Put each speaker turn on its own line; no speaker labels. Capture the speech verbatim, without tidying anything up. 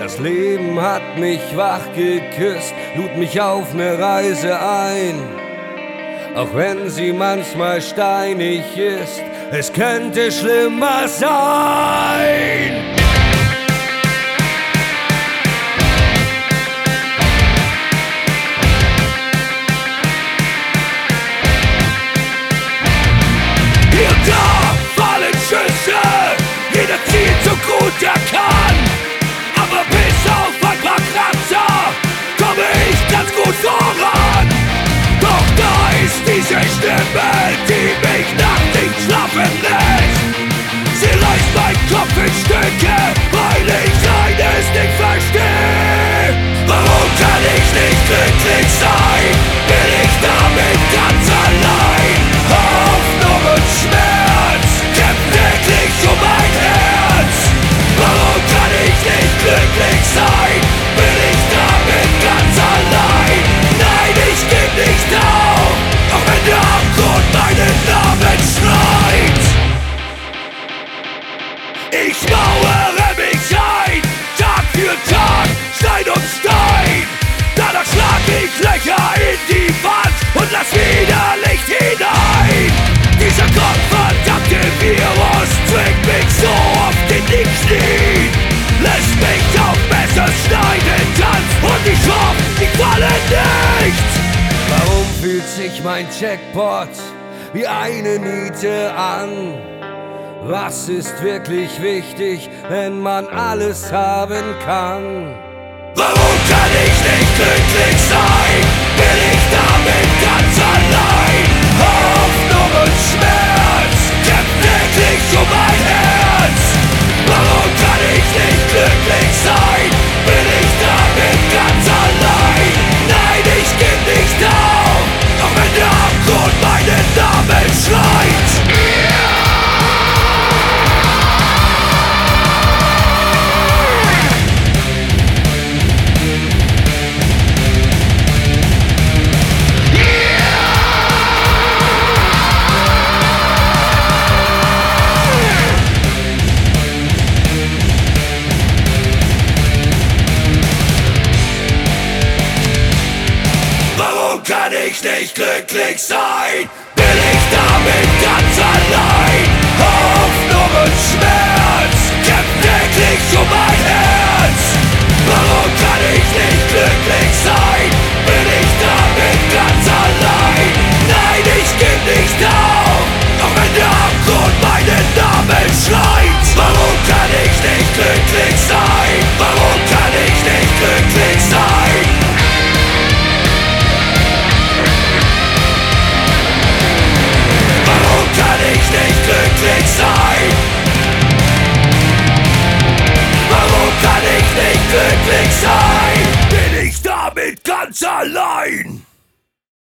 Das Leben hat mich wach geküsst, lud mich auf ne Reise ein. Auch wenn sie manchmal steinig ist, es könnte schlimmer sein. Hier und da fallen Schüsse, jeder zieht so gut er kann. Aber bis auf ein paar Kratzer komme ich ganz gut voran. Doch da ist diese Stimme, die mich nachts nicht schlafen lässt. Sie reißt meinen Kopf in Stücke, weil ich eines nicht verstehe. Warum kann ich nicht glücklich sein? Bin ich damit ganz allein? Hoffnung und Schmerz kämpfen täglich um mein Herz. Warum kann ich nicht glücklich sein? Bin ich damit ganz allein? Nein, ich geb nicht auf, auch wenn der Abgrund meinen Namen schreit. Ich mauere mich ein, Tag für Tag, Stein um Stein. Danach schlag ich Löcher in die Wand und lass wieder Licht hinein. Dieser gottverdammte Virus zwingt mich so oft in die Knie, lässt mich auf Messerschneiden tanzen und ich hoffe, ich falle nicht. Warum fühlt sich mein Jackpot wie eine Niete an? Was ist wirklich wichtig, wenn man alles haben kann? Warum kann ich nicht glücklich sein? Bin ich damit ganz allein? Hoffnung und Schmerz kämpfen täglich um mein Herz. Warum kann ich nicht glücklich sein? Bin ich damit ganz allein? Nein, ich geb nicht auf, auch wenn der Abgrund meinen Namen schreit. Kann ich nicht glücklich sein? Bin ich damit ganz allein? Hoffnung und Schmerz kämpfen täglich um mein Herz. Warum kann ich nicht glücklich sein? Bin ich damit ganz allein? Nein, ich geb nicht auf, auch wenn der Abgrund meinen Namen schreit. Warum kann ich nicht glücklich sein? Warum kann ich nicht glücklich sein? Nicht glücklich sein? Warum kann ich nicht glücklich sein? Bin ich damit ganz allein?